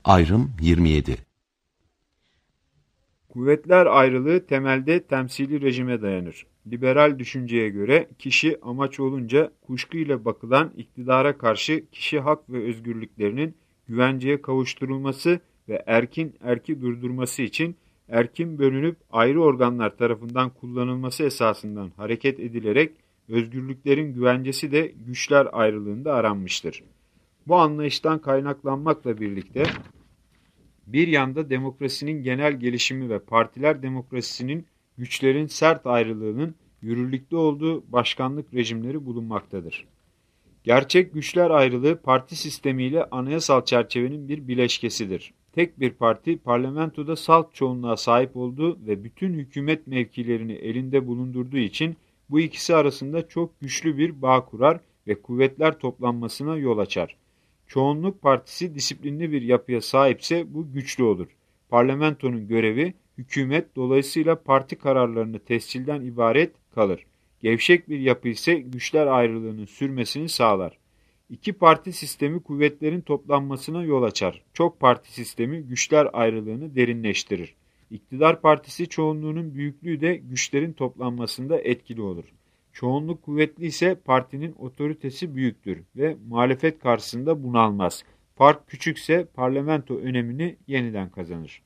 Ayrım 27. Kuvvetler ayrılığı temelde temsili rejime dayanır. Liberal düşünceye göre kişi amaç olunca kuşkuyla bakılan iktidara karşı kişi hak ve özgürlüklerinin güvenceye kavuşturulması ve erkin erki durdurması için erkin bölünüp ayrı organlar tarafından kullanılması esasından hareket edilerek özgürlüklerin güvencesi de güçler ayrılığında aranmıştır. Bu anlayıştan kaynaklanmakla birlikte bir yanda demokrasinin genel gelişimi ve partiler demokrasisinin güçlerin sert ayrılığının yürürlükte olduğu başkanlık rejimleri bulunmaktadır. Gerçek güçler ayrılığı parti sistemiyle anayasal çerçevenin bir bileşkesidir. Tek bir parti parlamentoda salt çoğunluğa sahip olduğu ve bütün hükümet mevkilerini elinde bulundurduğu için bu ikisi arasında çok güçlü bir bağ kurar ve kuvvetler toplanmasına yol açar. Çoğunluk partisi disiplinli bir yapıya sahipse bu güçlü olur. Parlamentonun görevi hükümet dolayısıyla parti kararlarını tescilden ibaret kalır. Gevşek bir yapı ise güçler ayrılığının sürmesini sağlar. İki parti sistemi kuvvetlerin toplanmasına yol açar. Çok parti sistemi güçler ayrılığını derinleştirir. İktidar partisi çoğunluğunun büyüklüğü de güçlerin toplanmasında etkili olur. Çoğunluk kuvvetli ise partinin otoritesi büyüktür ve muhalefet karşısında bunalmaz. Fark küçükse parlamento önemini yeniden kazanır.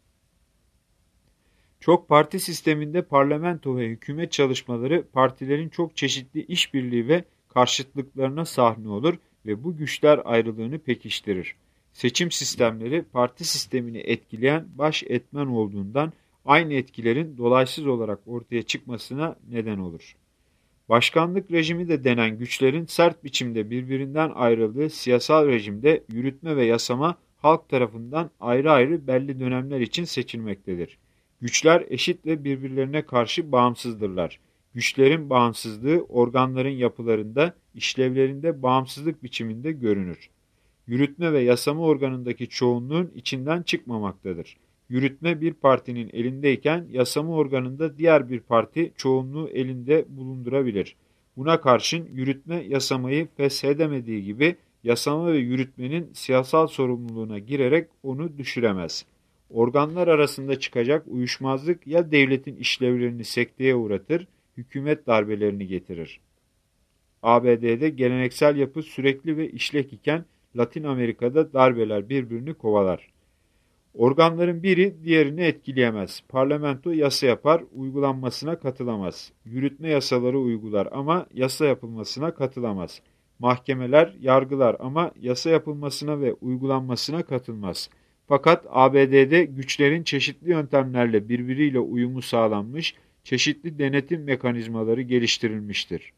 Çok parti sisteminde parlamento ve hükümet çalışmaları partilerin çok çeşitli işbirliği ve karşıtlıklarına sahne olur ve bu güçler ayrılığını pekiştirir. Seçim sistemleri parti sistemini etkileyen baş etmen olduğundan aynı etkilerin dolaysız olarak ortaya çıkmasına neden olur. Başkanlık rejimi de denen güçlerin sert biçimde birbirinden ayrıldığı siyasal rejimde yürütme ve yasama halk tarafından ayrı ayrı belli dönemler için seçilmektedir. Güçler eşit ve birbirlerine karşı bağımsızdırlar. Güçlerin bağımsızlığı organların yapılarında, işlevlerinde bağımsızlık biçiminde görünür. Yürütme ve yasama organındaki çoğunluğun içinden çıkmamaktadır. Yürütme bir partinin elindeyken yasama organında diğer bir parti çoğunluğu elinde bulundurabilir. Buna karşın yürütme yasamayı feshedemediği gibi yasama ve yürütmenin siyasal sorumluluğuna girerek onu düşüremez. Organlar arasında çıkacak uyuşmazlık ya devletin işlevlerini sekteye uğratır, hükümet darbelerini getirir. ABD'de geleneksel yapı sürekli ve işlek iken Latin Amerika'da darbeler birbirini kovalar. Organların biri diğerini etkileyemez. Parlamento yasa yapar, uygulanmasına katılamaz. Yürütme yasaları uygular ama yasa yapılmasına katılamaz. Mahkemeler yargılar ama yasa yapılmasına ve uygulanmasına katılmaz. Fakat ABD'de güçlerin çeşitli yöntemlerle birbiriyle uyumu sağlanmış, çeşitli denetim mekanizmaları geliştirilmiştir.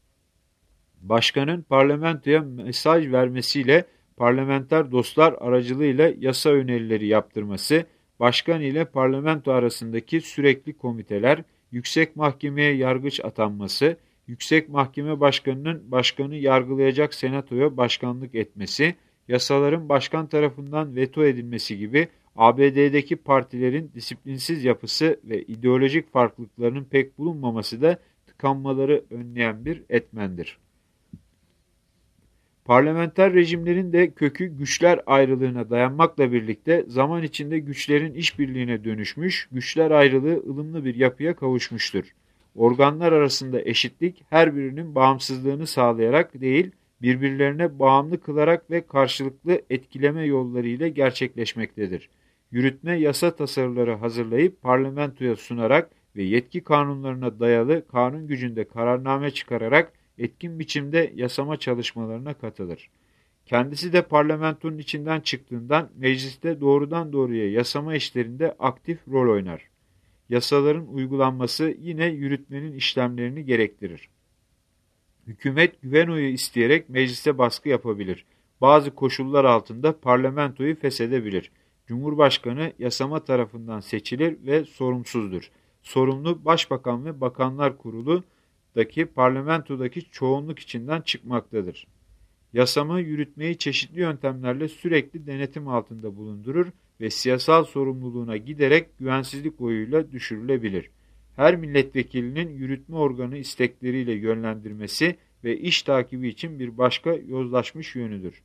Başkanın parlamentoya mesaj vermesiyle parlamenter dostlar aracılığıyla yasa önerileri yaptırması, başkan ile parlamento arasındaki sürekli komiteler, yüksek mahkemeye yargıç atanması, yüksek mahkeme başkanının başkanı yargılayacak senatoya başkanlık etmesi, yasaların başkan tarafından veto edilmesi gibi ABD'deki partilerin disiplinsiz yapısı ve ideolojik farklılıklarının pek bulunmaması da tıkanmaları önleyen bir etmendir. Parlamenter rejimlerin de kökü güçler ayrılığına dayanmakla birlikte zaman içinde güçlerin işbirliğine dönüşmüş, güçler ayrılığı ılımlı bir yapıya kavuşmuştur. Organlar arasında eşitlik her birinin bağımsızlığını sağlayarak değil, birbirlerine bağımlı kılarak ve karşılıklı etkileme yolları ile gerçekleşmektedir. Yürütme yasa tasarıları hazırlayıp parlamentoya sunarak ve yetki kanunlarına dayalı kanun gücünde kararname çıkararak etkin biçimde yasama çalışmalarına katılır. Kendisi de parlamentonun içinden çıktığından mecliste doğrudan doğruya yasama işlerinde aktif rol oynar. Yasaların uygulanması yine yürütmenin işlemlerini gerektirir. Hükümet güven oyu isteyerek meclise baskı yapabilir. Bazı koşullar altında parlamentoyu feshedebilir. Cumhurbaşkanı yasama tarafından seçilir ve sorumsuzdur. Sorumlu Başbakan ve Bakanlar Kurulu parlamentodaki çoğunluk içinden çıkmaktadır. Yasama yürütmeyi çeşitli yöntemlerle sürekli denetim altında bulundurur ve siyasal sorumluluğuna giderek güvensizlik oyuyla düşürülebilir. Her milletvekilinin yürütme organı istekleriyle yönlendirmesi ve iş takibi için bir başka yozlaşmış yönüdür.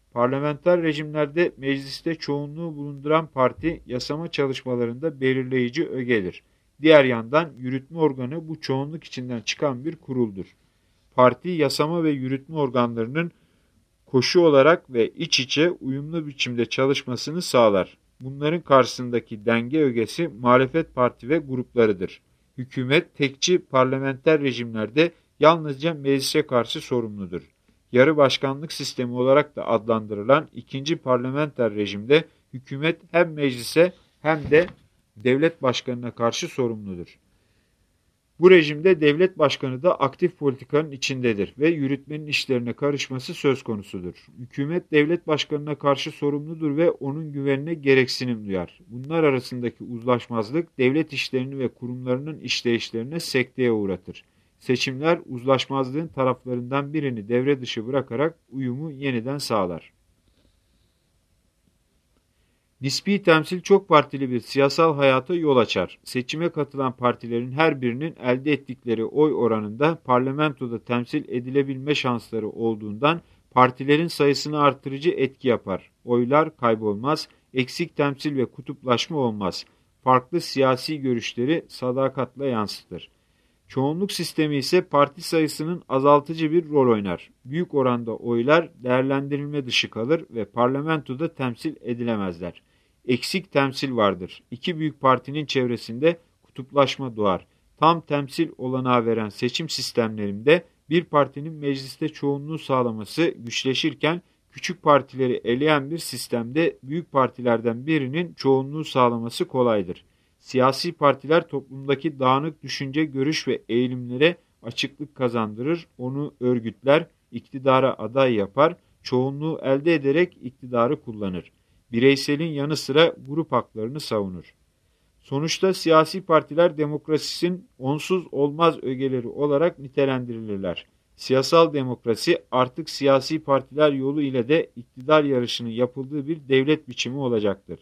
Parlamenter rejimlerde mecliste çoğunluğu bulunduran parti yasama çalışmalarında belirleyici ögedir. Diğer yandan yürütme organı bu çoğunluk içinden çıkan bir kuruldur. Parti yasama ve yürütme organlarının koşu olarak ve iç içe uyumlu biçimde çalışmasını sağlar. Bunların karşısındaki denge ögesi muhalefet parti ve gruplarıdır. Hükümet tekçi parlamenter rejimlerde yalnızca meclise karşı sorumludur. Yarı başkanlık sistemi olarak da adlandırılan ikinci parlamenter rejimde hükümet hem meclise hem de devlet başkanına karşı sorumludur. Bu rejimde devlet başkanı da aktif politikanın içindedir ve yürütmenin işlerine karışması söz konusudur. Hükümet devlet başkanına karşı sorumludur ve onun güvenine gereksinim duyar. Bunlar arasındaki uzlaşmazlık devlet işlerini ve kurumlarının işleyişlerine sekteye uğratır. Seçimler uzlaşmazlığın taraflarından birini devre dışı bırakarak uyumu yeniden sağlar. Nispi temsil çok partili bir siyasal hayata yol açar. Seçime katılan partilerin her birinin elde ettikleri oy oranında parlamentoda temsil edilebilme şansları olduğundan partilerin sayısını artırıcı etki yapar. Oylar kaybolmaz, eksik temsil ve kutuplaşma olmaz. Farklı siyasi görüşleri sadakatle yansıtır. Çoğunluk sistemi ise parti sayısının azaltıcı bir rol oynar. Büyük oranda oylar değerlendirilme dışı kalır ve parlamentoda temsil edilemezler. Eksik temsil vardır. İki büyük partinin çevresinde kutuplaşma doğar. Tam temsil olanağı veren seçim sistemlerinde bir partinin mecliste çoğunluğu sağlaması güçleşirken küçük partileri eleyen bir sistemde büyük partilerden birinin çoğunluğu sağlaması kolaydır. Siyasi partiler toplumdaki dağınık düşünce, görüş ve eğilimlere açıklık kazandırır, onu örgütler, iktidara aday yapar, çoğunluğu elde ederek iktidarı kullanır. Bireyselin yanı sıra grup haklarını savunur. Sonuçta siyasi partiler demokrasinin onsuz olmaz ögeleri olarak nitelendirilirler. Siyasal demokrasi artık siyasi partiler yolu ile de iktidar yarışının yapıldığı bir devlet biçimi olacaktır.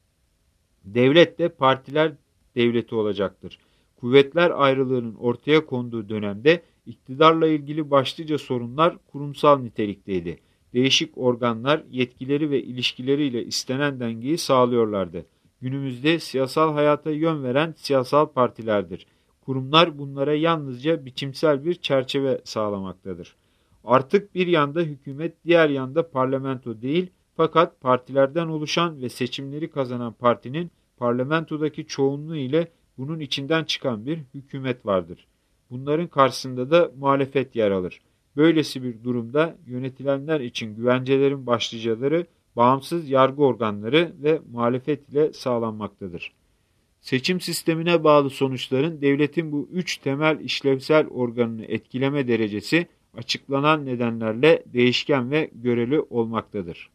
Devlet de partiler devleti olacaktır. Kuvvetler ayrılığının ortaya konduğu dönemde iktidarla ilgili başlıca sorunlar kurumsal nitelikteydi. Değişik organlar yetkileri ve ilişkileriyle istenen dengeyi sağlıyorlardı. Günümüzde siyasal hayata yön veren siyasal partilerdir. Kurumlar bunlara yalnızca biçimsel bir çerçeve sağlamaktadır. Artık bir yanda hükümet, diğer yanda parlamento değil, fakat partilerden oluşan ve seçimleri kazanan partinin parlamentodaki çoğunluğu ile bunun içinden çıkan bir hükümet vardır. Bunların karşısında da muhalefet yer alır. Böylesi bir durumda yönetilenler için güvencelerin başlıcaları bağımsız yargı organları ve muhalefet ile sağlanmaktadır. Seçim sistemine bağlı sonuçların devletin bu üç temel işlevsel organını etkileme derecesi açıklanan nedenlerle değişken ve göreli olmaktadır.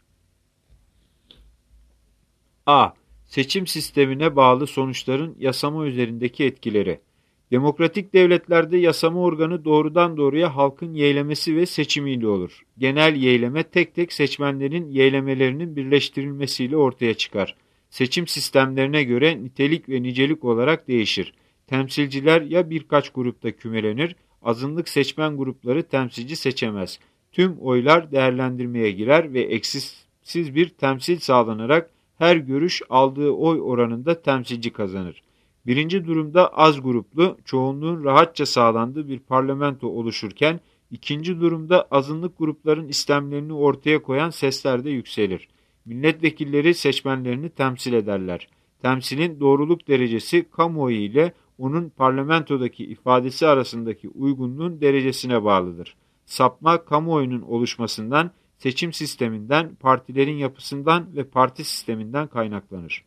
A. Seçim sistemine bağlı sonuçların yasama üzerindeki etkileri. Demokratik devletlerde yasama organı doğrudan doğruya halkın yeylemesi ve seçimiyle olur. Genel yeyleme tek tek seçmenlerin yeylemelerinin birleştirilmesiyle ortaya çıkar. Seçim sistemlerine göre nitelik ve nicelik olarak değişir. Temsilciler ya birkaç grupta kümelenir, azınlık seçmen grupları temsilci seçemez. Tüm oylar değerlendirmeye girer ve eksiksiz bir temsil sağlanarak her görüş aldığı oy oranında temsilci kazanır. Birinci durumda az gruplu, çoğunluğun rahatça sağlandığı bir parlamento oluşurken, ikinci durumda azınlık grupların istemlerini ortaya koyan sesler de yükselir. Milletvekilleri seçmenlerini temsil ederler. Temsilin doğruluk derecesi kamuoyu ile onun parlamentodaki ifadesi arasındaki uygunluğun derecesine bağlıdır. Sapma kamuoyunun oluşmasından, seçim sisteminden, partilerin yapısından ve parti sisteminden kaynaklanır.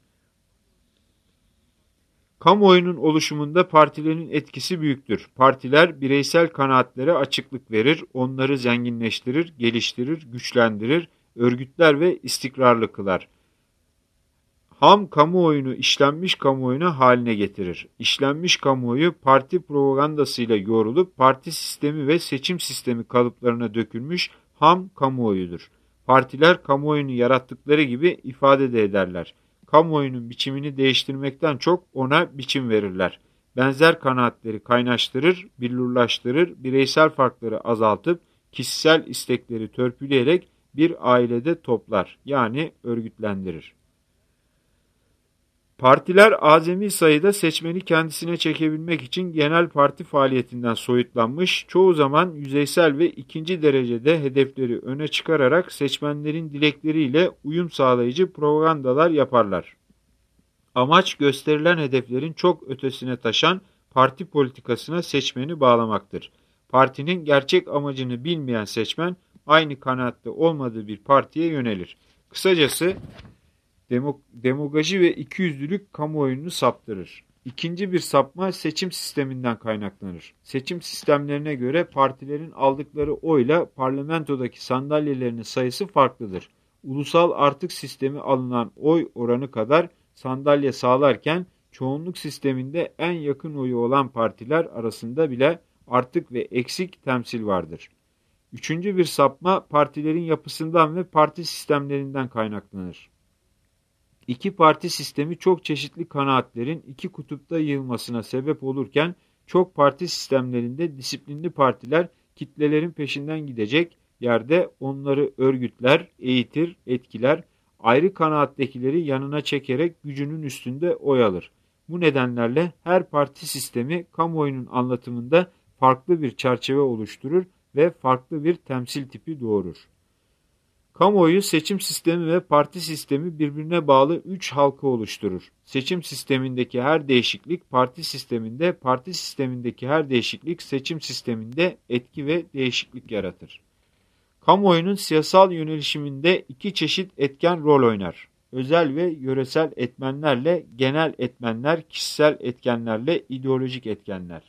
Kamuoyunun oluşumunda partilerin etkisi büyüktür. Partiler bireysel kanaatlere açıklık verir, onları zenginleştirir, geliştirir, güçlendirir, örgütler ve istikrarlı kılar. Ham kamuoyunu işlenmiş kamuoyuna haline getirir. İşlenmiş kamuoyu parti propagandasıyla yoğrulup parti sistemi ve seçim sistemi kalıplarına dökülmüş ham kamuoyudur. Partiler kamuoyunu yarattıkları gibi ifade de ederler. Kamuoyunun biçimini değiştirmekten çok ona biçim verirler. Benzer kanaatleri kaynaştırır, billurlaştırır, bireysel farkları azaltıp kişisel istekleri törpüleyerek bir ailede toplar, yani örgütlendirir. Partiler azami sayıda seçmeni kendisine çekebilmek için genel parti faaliyetinden soyutlanmış, çoğu zaman yüzeysel ve ikinci derecede hedefleri öne çıkararak seçmenlerin dilekleriyle uyum sağlayıcı propagandalar yaparlar. Amaç gösterilen hedeflerin çok ötesine taşan parti politikasına seçmeni bağlamaktır. Partinin gerçek amacını bilmeyen seçmen aynı kanaatte olmadığı bir partiye yönelir. Kısacası demagoji ve ikiyüzlülük kamuoyunu saptırır. İkinci bir sapma seçim sisteminden kaynaklanır. Seçim sistemlerine göre partilerin aldıkları oyla parlamentodaki sandalyelerinin sayısı farklıdır. Ulusal artık sistemi alınan oy oranı kadar sandalye sağlarken çoğunluk sisteminde en yakın oyu olan partiler arasında bile artık ve eksik temsil vardır. Üçüncü bir sapma partilerin yapısından ve parti sistemlerinden kaynaklanır. İki parti sistemi çok çeşitli kanaatlerin iki kutupta yığılmasına sebep olurken çok parti sistemlerinde disiplinli partiler kitlelerin peşinden gidecek yerde onları örgütler, eğitir, etkiler, ayrı kanaattekileri yanına çekerek gücünün üstünde oy alır. Bu nedenlerle her parti sistemi kamuoyunun anlatımında farklı bir çerçeve oluşturur ve farklı bir temsil tipi doğurur. Kamuoyu seçim sistemi ve parti sistemi birbirine bağlı üç halka oluşturur. Seçim sistemindeki her değişiklik parti sistemindeki her değişiklik seçim sisteminde etki ve değişiklik yaratır. Kamuoyunun siyasal yönelişiminde iki çeşit etken rol oynar. Özel ve yöresel etmenlerle genel etmenler, kişisel etkenlerle ideolojik etkenler.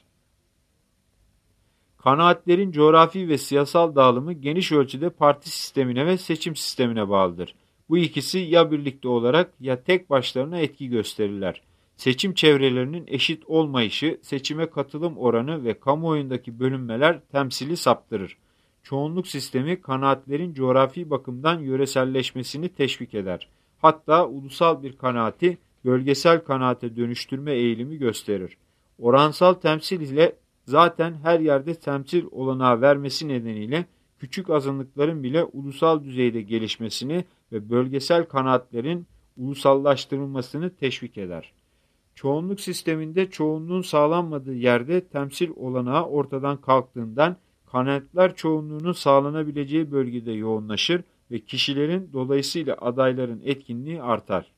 Kanaatlerin coğrafi ve siyasal dağılımı geniş ölçüde parti sistemine ve seçim sistemine bağlıdır. Bu ikisi ya birlikte olarak ya tek başlarına etki gösterirler. Seçim çevrelerinin eşit olmayışı, seçime katılım oranı ve kamuoyundaki bölünmeler temsili saptırır. Çoğunluk sistemi kanaatlerin coğrafi bakımdan yöreselleşmesini teşvik eder. Hatta ulusal bir kanaati bölgesel kanaate dönüştürme eğilimi gösterir. Oransal temsil ile zaten her yerde temsil olanağı vermesi nedeniyle küçük azınlıkların bile ulusal düzeyde gelişmesini ve bölgesel kanaatlerin ulusallaştırılmasını teşvik eder. Çoğunluk sisteminde çoğunluğun sağlanmadığı yerde temsil olanağı ortadan kalktığından kanaatler çoğunluğunun sağlanabileceği bölgede yoğunlaşır ve kişilerin dolayısıyla adayların etkinliği artar.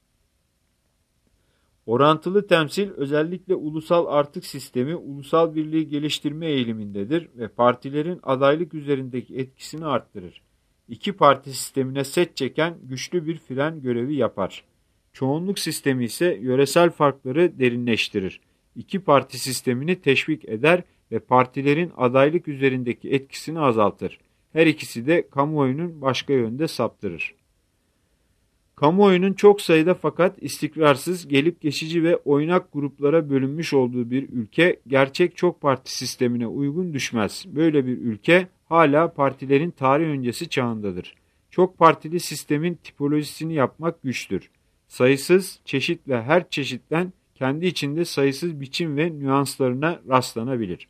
Orantılı temsil özellikle ulusal artık sistemi ulusal birliği geliştirme eğilimindedir ve partilerin adaylık üzerindeki etkisini arttırır. İki parti sistemine set çeken güçlü bir fren görevi yapar. Çoğunluk sistemi ise yöresel farkları derinleştirir. İki parti sistemini teşvik eder ve partilerin adaylık üzerindeki etkisini azaltır. Her ikisi de kamuoyunun başka yönde saptırır. Kamuoyunun çok sayıda fakat istikrarsız, gelip geçici ve oynak gruplara bölünmüş olduğu bir ülke gerçek çok parti sistemine uygun düşmez. Böyle bir ülke hala partilerin tarih öncesi çağındadır. Çok partili sistemin tipolojisini yapmak güçtür. Sayısız, çeşit ve her çeşitten kendi içinde sayısız biçim ve nüanslarına rastlanabilir.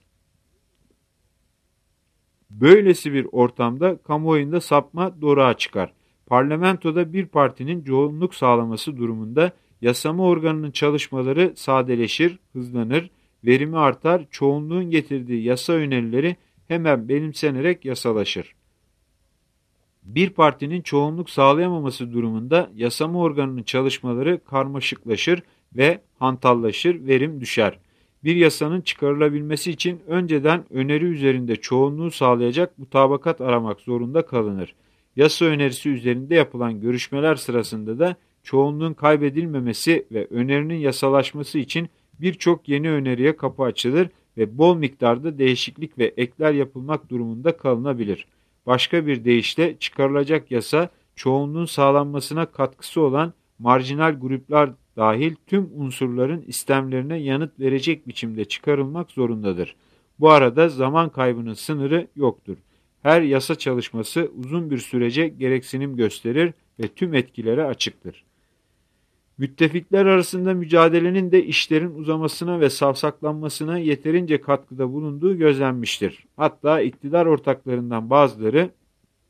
Böylesi bir ortamda kamuoyunda sapma doğruğa çıkar. Parlamentoda bir partinin çoğunluk sağlaması durumunda yasama organının çalışmaları sadeleşir, hızlanır, verimi artar, çoğunluğun getirdiği yasa önerileri hemen benimsenerek yasalaşır. Bir partinin çoğunluk sağlayamaması durumunda yasama organının çalışmaları karmaşıklaşır ve hantallaşır, verim düşer. Bir yasanın çıkarılabilmesi için önceden öneri üzerinde çoğunluğu sağlayacak mutabakat aramak zorunda kalınır. Yasa önerisi üzerinde yapılan görüşmeler sırasında da çoğunluğun kaybedilmemesi ve önerinin yasalaşması için birçok yeni öneriye kapı açılır ve bol miktarda değişiklik ve ekler yapılmak durumunda kalınabilir. Başka bir deyişle çıkarılacak yasa çoğunluğun sağlanmasına katkısı olan marjinal gruplar dahil tüm unsurların istemlerine yanıt verecek biçimde çıkarılmak zorundadır. Bu arada zaman kaybının sınırı yoktur. Her yasa çalışması uzun bir sürece gereksinim gösterir ve tüm etkilere açıktır. Müttefikler arasında mücadelenin de işlerin uzamasına ve savsaklanmasına yeterince katkıda bulunduğu gözlenmiştir. Hatta iktidar ortaklarından bazıları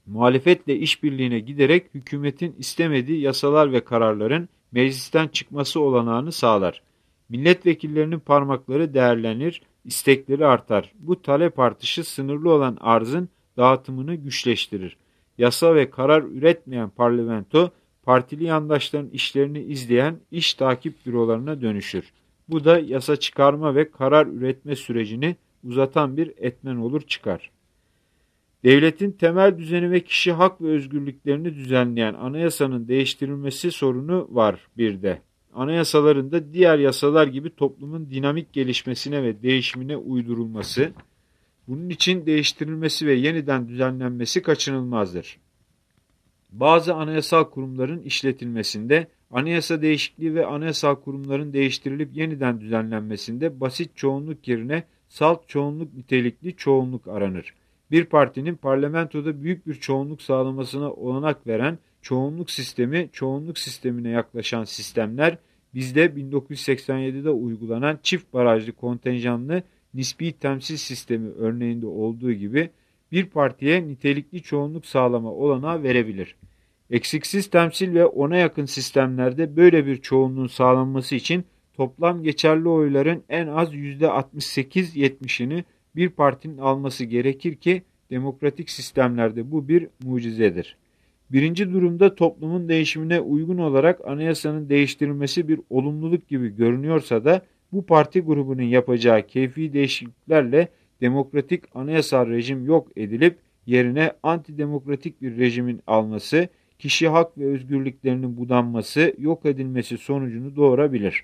muhalefetle işbirliğine giderek hükümetin istemediği yasalar ve kararların meclisten çıkması olanağını sağlar. Milletvekillerinin parmakları değerlenir, istekleri artar. Bu talep artışı sınırlı olan arzın dağıtımını güçleştirir. Yasa ve karar üretmeyen parlamento, partili yandaşların işlerini izleyen iş takip bürolarına dönüşür. Bu da yasa çıkarma ve karar üretme sürecini uzatan bir etmen olur çıkar. Devletin temel düzeni ve kişi hak ve özgürlüklerini düzenleyen anayasanın değiştirilmesi sorunu var bir de. Anayasaların da diğer yasalar gibi toplumun dinamik gelişmesine ve değişimine uydurulması, bunun için değiştirilmesi ve yeniden düzenlenmesi kaçınılmazdır. Bazı anayasal kurumların işletilmesinde, anayasa değişikliği ve anayasal kurumların değiştirilip yeniden düzenlenmesinde basit çoğunluk yerine salt çoğunluk nitelikli çoğunluk aranır. Bir partinin parlamentoda büyük bir çoğunluk sağlamasına olanak veren çoğunluk sistemi, çoğunluk sistemine yaklaşan sistemler, bizde 1987'de uygulanan çift barajlı kontenjanlı nispi temsil sistemi örneğinde olduğu gibi bir partiye nitelikli çoğunluk sağlama olanağı verebilir. Eksiksiz temsil ve ona yakın sistemlerde böyle bir çoğunluğun sağlanması için toplam geçerli oyların en az %68-70'ini bir partinin alması gerekir ki demokratik sistemlerde bu bir mucizedir. Birinci durumda toplumun değişimine uygun olarak anayasanın değiştirilmesi bir olumluluk gibi görünüyorsa da bu parti grubunun yapacağı keyfi değişikliklerle demokratik anayasal rejim yok edilip yerine antidemokratik bir rejimin alması, kişi hak ve özgürlüklerinin budanması, yok edilmesi sonucunu doğurabilir.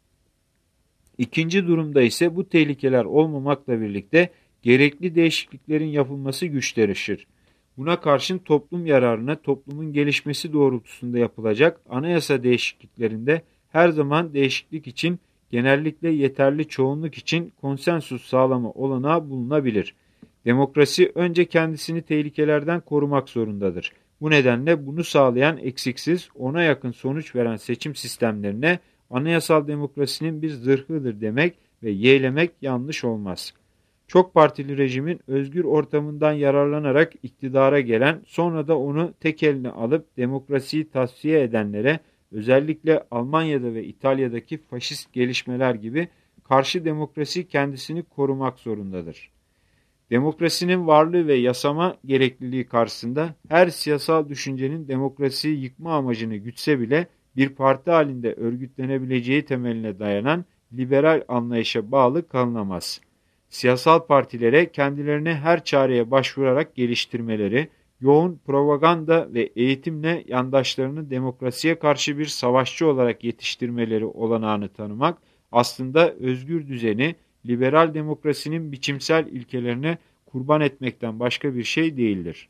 İkinci durumda ise bu tehlikeler olmamakla birlikte gerekli değişikliklerin yapılması güçleşir. Buna karşın toplum yararına, toplumun gelişmesi doğrultusunda yapılacak anayasa değişikliklerinde her zaman değişiklik için, genellikle yeterli çoğunluk için konsensus sağlama olanağı bulunabilir. Demokrasi önce kendisini tehlikelerden korumak zorundadır. Bu nedenle bunu sağlayan eksiksiz, ona yakın sonuç veren seçim sistemlerine anayasal demokrasinin bir zırhıdır demek ve yeğlemek yanlış olmaz. Çok partili rejimin özgür ortamından yararlanarak iktidara gelen, sonra da onu tek eline alıp demokrasiyi tasfiye edenlere, özellikle Almanya'da ve İtalya'daki faşist gelişmeler gibi karşı demokrasi kendisini korumak zorundadır. Demokrasinin varlığı ve yasama gerekliliği karşısında her siyasal düşüncenin demokrasiyi yıkma amacını gütse bile bir parti halinde örgütlenebileceği temeline dayanan liberal anlayışa bağlı kalınamaz. Siyasal partilere kendilerine her çareye başvurarak geliştirmeleri, yoğun propaganda ve eğitimle yandaşlarını demokrasiye karşı bir savaşçı olarak yetiştirmeleri olanağını tanımak, aslında özgür düzeni, liberal demokrasinin biçimsel ilkelerine kurban etmekten başka bir şey değildir.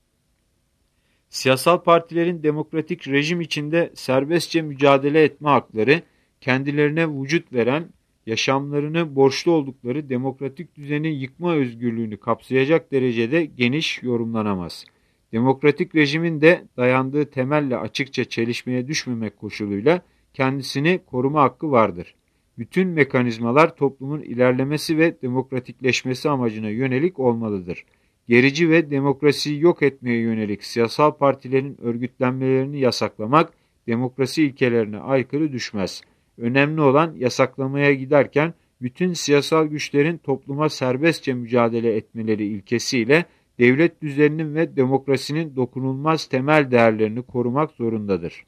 Siyasal partilerin demokratik rejim içinde serbestçe mücadele etme hakları, kendilerine vücut veren, yaşamlarını borçlu oldukları demokratik düzeni yıkma özgürlüğünü kapsayacak derecede geniş yorumlanamaz. Demokratik rejimin de dayandığı temelle açıkça çelişmeye düşmemek koşuluyla kendisini koruma hakkı vardır. Bütün mekanizmalar toplumun ilerlemesi ve demokratikleşmesi amacına yönelik olmalıdır. Gerici ve demokrasiyi yok etmeye yönelik siyasal partilerin örgütlenmelerini yasaklamak demokrasi ilkelerine aykırı düşmez. Önemli olan yasaklamaya giderken bütün siyasal güçlerin topluma serbestçe mücadele etmeleri ilkesiyle devlet düzeninin ve demokrasinin dokunulmaz temel değerlerini korumak zorundadır.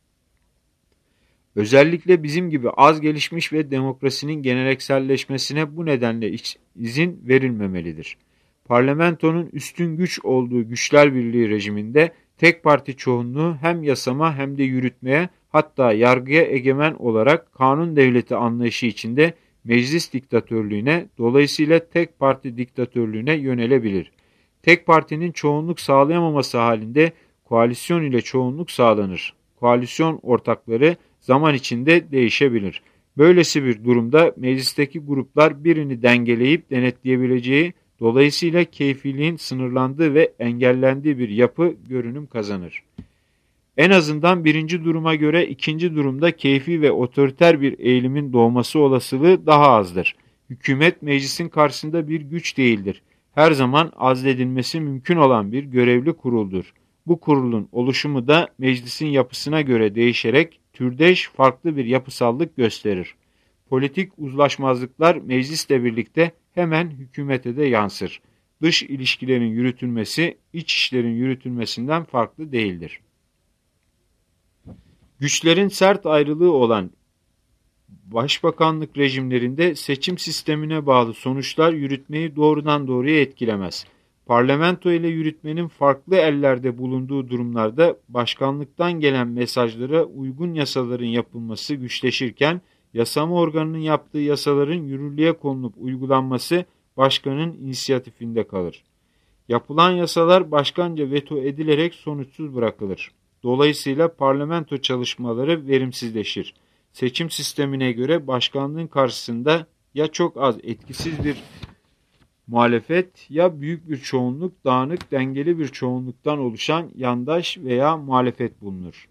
Özellikle bizim gibi az gelişmiş ve demokrasinin gelenekselleşmesine bu nedenle izin verilmemelidir. Parlamentonun üstün güç olduğu Güçler Birliği rejiminde tek parti çoğunluğu hem yasama hem de yürütmeye, hatta yargıya egemen olarak kanun devleti anlayışı içinde meclis diktatörlüğüne, dolayısıyla tek parti diktatörlüğüne yönelebilir. Tek partinin çoğunluk sağlayamaması halinde koalisyon ile çoğunluk sağlanır. Koalisyon ortakları zaman içinde değişebilir. Böylesi bir durumda meclisteki gruplar birini dengeleyip denetleyebileceği, dolayısıyla keyfiliğin sınırlandığı ve engellendiği bir yapı görünüm kazanır. En azından birinci duruma göre ikinci durumda keyfi ve otoriter bir eğilimin doğması olasılığı daha azdır. Hükümet meclisin karşısında bir güç değildir. her zaman azledilmesi mümkün olan bir görevli kuruldur. Bu kurulun oluşumu da meclisin yapısına göre değişerek türdeş farklı bir yapısallık gösterir. Politik uzlaşmazlıklar meclisle birlikte hemen hükümete de yansır. Dış ilişkilerin yürütülmesi, iç işlerin yürütülmesinden farklı değildir. Güçlerin sert ayrılığı olan başbakanlık rejimlerinde seçim sistemine bağlı sonuçlar yürütmeyi doğrudan doğruya etkilemez. Parlamento ile yürütmenin farklı ellerde bulunduğu durumlarda başkanlıktan gelen mesajlara uygun yasaların yapılması güçleşirken, yasama organının yaptığı yasaların yürürlüğe konulup uygulanması başkanın inisiyatifinde kalır. Yapılan yasalar başkanca veto edilerek sonuçsuz bırakılır. Dolayısıyla parlamento çalışmaları verimsizleşir. Seçim sistemine göre başkanlığın karşısında ya çok az etkisiz bir muhalefet ya büyük bir çoğunluk dağınık dengeli bir çoğunluktan oluşan yandaş veya muhalefet bulunur.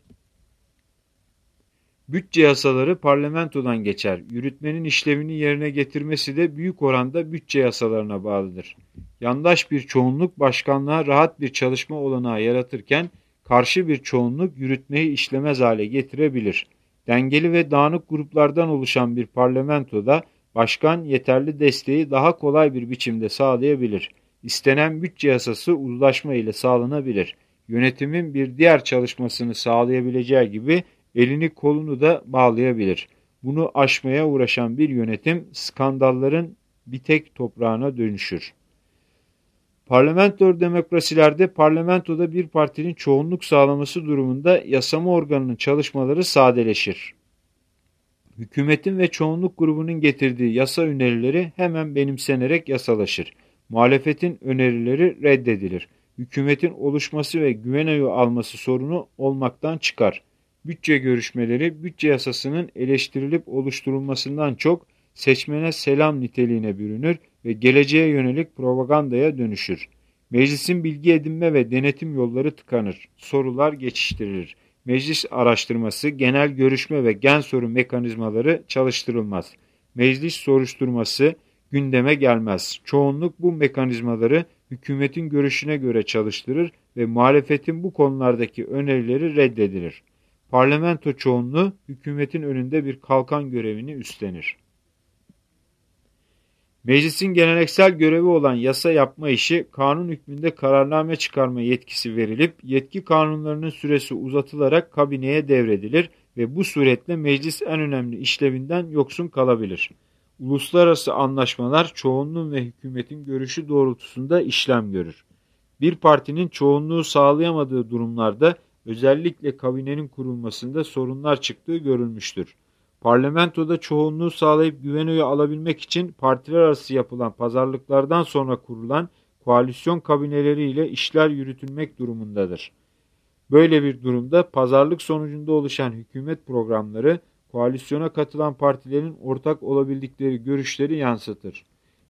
Bütçe yasaları parlamentodan geçer. Yürütmenin işlevini yerine getirmesi de büyük oranda bütçe yasalarına bağlıdır. Yandaş bir çoğunluk başkanlığa rahat bir çalışma olanağı yaratırken karşı bir çoğunluk yürütmeyi işlemez hale getirebilir. Dengeli ve dağınık gruplardan oluşan bir parlamentoda başkan yeterli desteği daha kolay bir biçimde sağlayabilir. İstenen bütçe yasası uzlaşma ile sağlanabilir. Yönetimin bir diğer çalışmasını sağlayabileceği gibi elini kolunu da bağlayabilir. Bunu aşmaya uğraşan bir yönetim skandalların bir tek toprağına dönüşür. Parlamenter demokrasilerde parlamentoda bir partinin çoğunluk sağlaması durumunda yasama organının çalışmaları sadeleşir. Hükümetin ve çoğunluk grubunun getirdiği yasa önerileri hemen benimsenerek yasalaşır. Muhalefetin önerileri reddedilir. Hükümetin oluşması ve güven oyu alması sorunu olmaktan çıkar. Bütçe görüşmeleri bütçe yasasının eleştirilip oluşturulmasından çok seçmene selam niteliğine bürünür ve geleceğe yönelik propagandaya dönüşür. Meclisin bilgi edinme ve denetim yolları tıkanır. Sorular geçiştirilir. Meclis araştırması, genel görüşme ve gen soru mekanizmaları çalıştırılmaz. Meclis soruşturması gündeme gelmez. Çoğunluk bu mekanizmaları hükümetin görüşüne göre çalıştırır ve muhalefetin bu konulardaki önerileri reddedilir. Parlamento çoğunluğu hükümetin önünde bir kalkan görevini üstlenir. Meclisin geleneksel görevi olan yasa yapma işi, kanun hükmünde kararname çıkarma yetkisi verilip, yetki kanunlarının süresi uzatılarak kabineye devredilir ve bu suretle meclis en önemli işlevinden yoksun kalabilir. Uluslararası anlaşmalar çoğunluğun ve hükümetin görüşü doğrultusunda işlem görür. Bir partinin çoğunluğu sağlayamadığı durumlarda özellikle kabinenin kurulmasında sorunlar çıktığı görülmüştür. Parlamentoda çoğunluğu sağlayıp güven oyu alabilmek için partiler arası yapılan pazarlıklardan sonra kurulan koalisyon kabineleriyle işler yürütülmek durumundadır. Böyle bir durumda pazarlık sonucunda oluşan hükümet programları koalisyona katılan partilerin ortak olabildikleri görüşleri yansıtır.